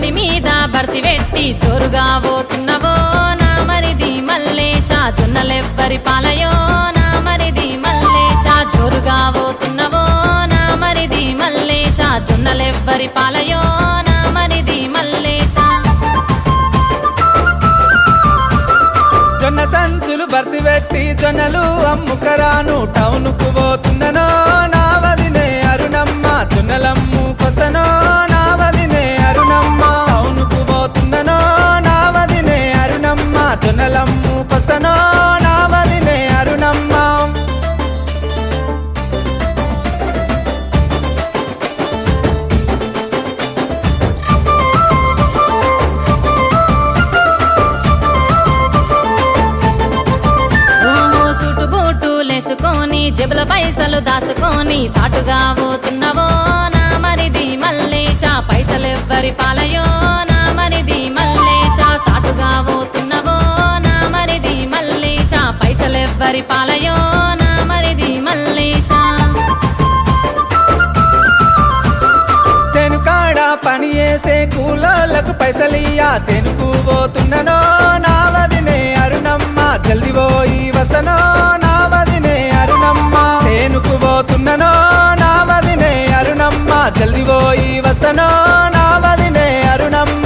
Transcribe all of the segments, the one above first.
బండి మీద భర్తి పెట్టి జోరుగా పోతున్నవో నా మరిది మల్లేశ జొన్నలెవ్వరి పాలయో నా మరిది మల్లేశ జోరుగా పోతున్నవో నా మరిది మల్లేశ జొన్నలెవ్వరి పాలయో నా మరిది మల్లేశ జొన్న సంచులు భర్తి పెట్టి జొన్నలు అమ్ముకరాను టౌనుకు పోతున్ననో నా వదినే అరుణమ్మ జొన్నలమ్ముకొస్తనో నా వదినే అరుణమ్మ టౌనుకు పోతున్ననో నా వదినే అరుణమ్మ జొన్నలమ్ముకొస్తనో నా వదినే అరుణమ్మ లేసుకొని జేబుల పైసలు దాసుకొని సాటుగా పోతున్నవో నా మరిది మల్లేశ పైసలెవ్వరి పాలయో నా మరిది మల్లేశ సాటుగా పోతున్నవో నా మరిది మల్లేశ పైసలెవ్వరి పాలయో నా మరిది మల్లేశ సెనుకాడ పని చేసే కూలోళ్ళకు పైసలియ్యా సెనుకు పోతున్ననో నా వదినే అరుణమ్మ జల్ది పోయి వస్తనో నా వదినే అరుణమ్మ సేనుకు పోతున్ననో నా వదినే అరుణమ్మ జల్ది పోయి వస్తనో నా వదినే అరుణమ్మ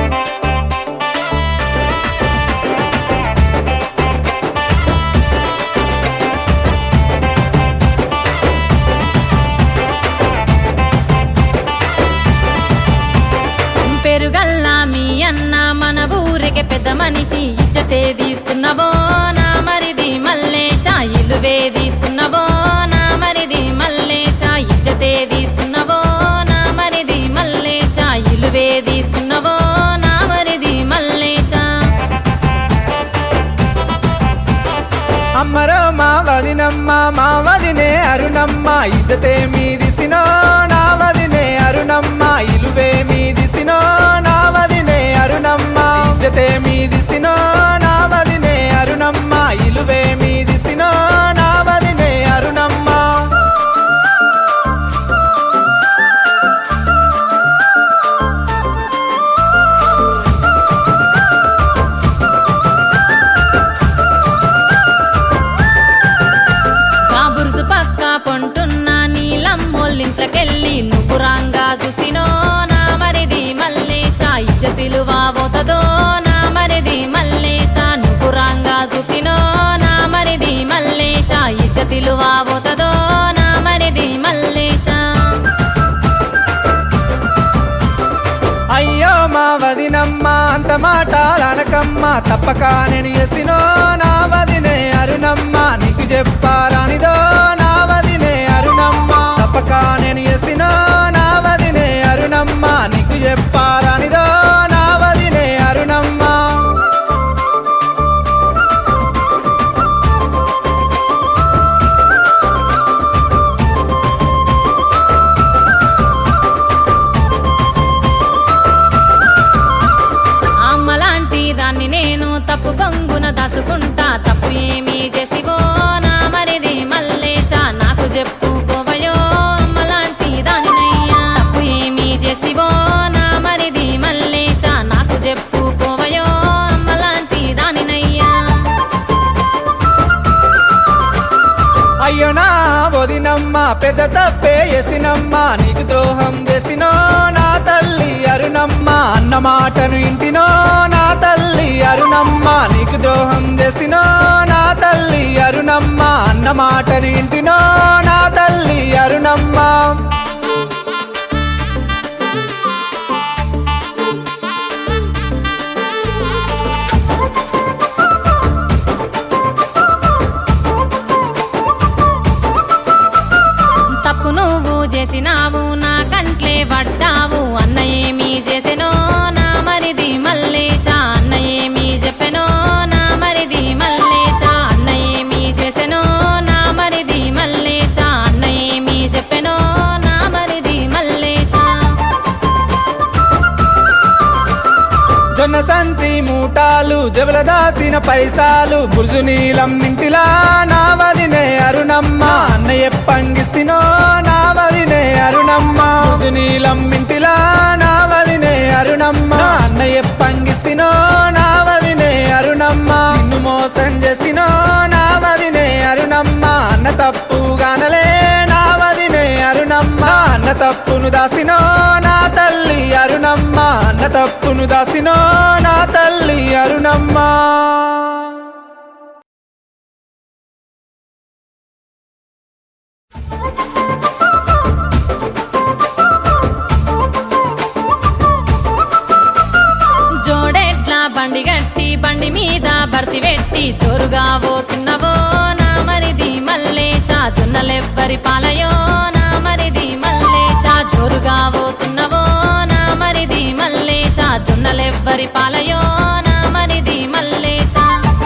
పెరుగల్లా మీ అన్న మన ఊరికి పెద్ద మనిషి ఇజ్జతే తీస్తున్నవో నా మరిది మల్లేశ ఇల్లు వేధిస్తున్నవో నా మరిది మల్లేశ ఇజ్జతే తీస్తున్నవో నా మరిది మల్లేశ ఇల్లు వేధిస్తున్నవో నా మరిది మల్లేశ అమ్మరో మా వదినే అరుణమ్మ ఇజ్జతే మీదిసినో నా వదినే అరుణమ్మ ఇలువే మీదిసినో నా వదినే అరుణమ్మ ఇజ్జతే మీదిసినో నా వదినే అరుణమ్మ ఇలువే మీదిసినో నా వదినే అరుణమ్మ బురుజు పక్క పొంటున్న నీలమ్మోళ్ళింట్లకెళ్ళి నువ్వు రాంగా చూసినో నా మరిది మల్లేశ ఇజ్జతిలు వాబోతదో నా మరిది మల్లేశ నువ్వు రాంగా చూసినో నా మరిది మల్లేశ ఇజ్జతిలు వాబోతదో నా మరిది మల్లేశ అయ్యో మా వదినమ్మ అంత మాటలనకమ్మ తప్పక నేను ఎసినో నా వదినే అరుణమ్మ నీకు చెప్పారానిదో నా వదినే అరుణమ్మ తప్పక నేను ఎసినో నా వదినే అరుణమ్మ నీకు చెప్పారానిదో నా వదినే అరుణమ్మ దాన్ని నేను తప్పు కొంగున దాసుకుంటా తప్పు ఏమీ చేసివో నా మరిది మల్లేశ నాకు చెప్పుకోవయో అమ్మలాంటి దానినయ్యా తప్పు ఏమీ చేసివో నా మరిది మల్లేశ నాకు చెప్పుకోవయో అమ్మలాంటి దానినయ్యా అయ్యో నా వదినమ్మ పెద్ద తప్పే ఎసినమ్మ నీకు ద్రోహం చేసినో నా తల్లి అరుణమ్మ అన్న మాటను ఇంటినో నా తల్లి అరుణమ్మ నీకు ద్రోహం చేసినో నా తల్లి అరుణమ్మ అన్న మాటను ఇంటినో నా తల్లి అరుణమ్మ తప్పు నువ్వు చేసినావు నా కంట్లే పడ్డావు అన్న ఏమీ చేసెనో నా మరిది మల్లేశ అన్న ఏమీ చెప్పెనో నా మరిది మల్లేశ అన్న ఏమీ చేసెనో నా మరిది మల్లేశ అన్న ఏమీ చెప్పెనో నా మరిది మల్లేశ జొన్న సంచి మూటాలు జబల దాసిన పైసాలు బుర్జు నీలమ్మింటిలా నా వదినే అరుణమ్మ అన్నయ్య పంగిస్తినో నా వదినే అరుణమ్మ బుర్జు నీలమ్మింటిలా నా వదినే అరుణమ్మ తప్పును దాసినో నా తల్లి అరుణమ్మ అన్న తప్పును దాసినో నా తల్లి అరుణమ్మ జోడెట్ల బండి గట్టి బండి మీద భర్తి పెట్టి జోరుగా పోతున్నవో నా మరిది మల్లేశ జొన్నలెవ్వరి పాలయో నా మరిది మల్లేశ జోరుగా పోతున్నవో నా మరిది మల్లేశ జొన్నలెవ్వరి పాలయో నా మరిది మల్లేశ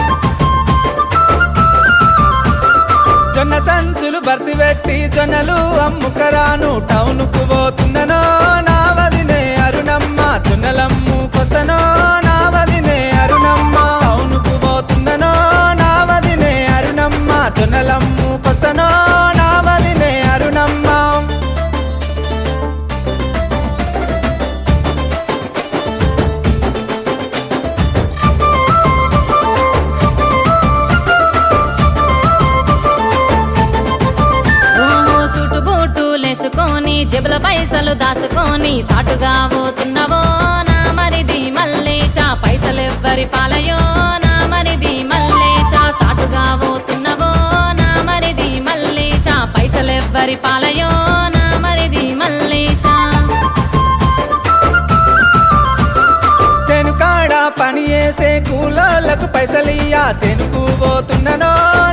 జొన్న సంచులు భర్తి పెట్టి జొన్నలు అమ్ముకరాను టౌనుకు పోతున్ననో నా వదినే అరుణమ్మ జొన్నలమ్ముకొస్తనో నా వదినే అరుణమ్మ టౌనుకు పోతున్ననో నా వదినే అరుణమ్మ జొన్నలమ్ముకొస్తనో నా వదినే అరుణమ్మ లేసుకొని జేబుల పైసలు దాచుకొని సాటుగా పోతున్నవో నా మరిది మల్లేశ పైసలెవ్వరి పాలయో నా మరిది మల్లేశ సాటుగా పోతున్నవో నా మరిది మల్లేశ పైసలెవ్వరి పాలయో నా మరిది మల్లేశ సెనుకాడ పని చేసే కూలోళ్ళకు పైసలియ్యా సెనుకు పోతున్ననో